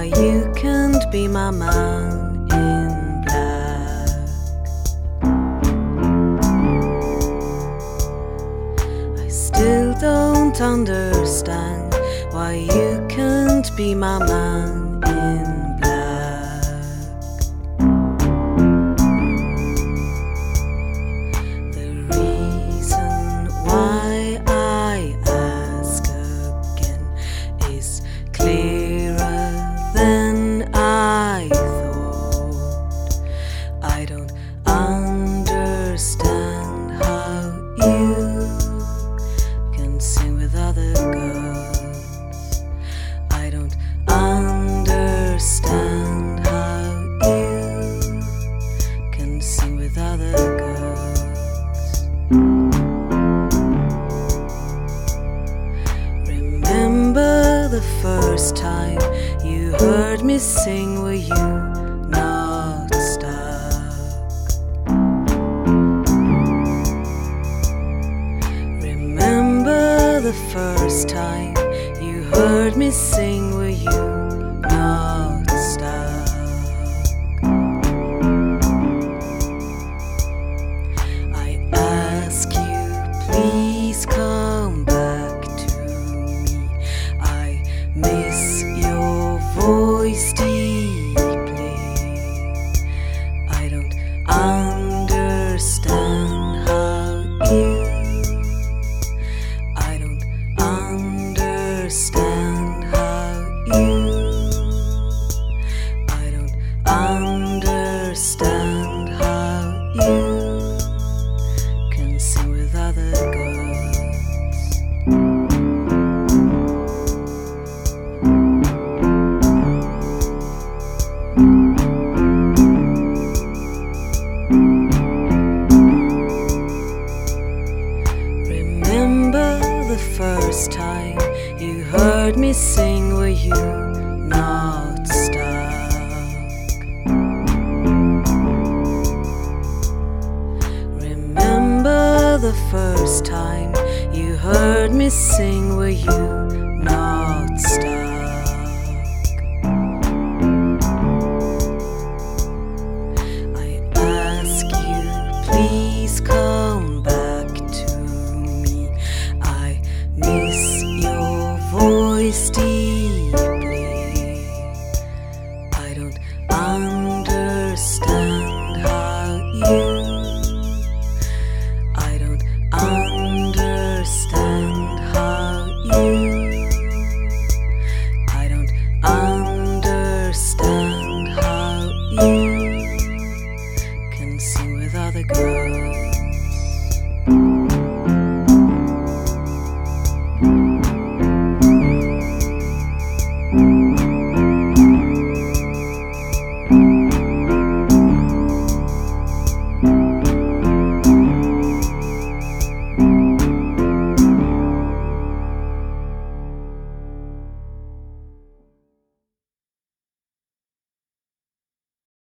why you can't be my man in black. I still don't understand why you can't be my man in black. The reason why I ask again is clearer than I thought. I don't understand how you can sing with other girls. I don't understand how you can sing with other girls. Remember the first time you heard me sing, were you not stuck? Remember the first time you heard me sing, were you not stuck? I ask you, please come back to me. I miss your voice deeply. I don't understand how you, I don't understand how you, I don't understand how you can sing with other girls. Remember the first time you heard me sing, were you not stuck? Remember the first time you heard me sing, were you not stuck? I ask you, please come back to me. I miss your voice deeply. I don't understand how you, I don't understand how you, I don't understand how you can sing with other girls.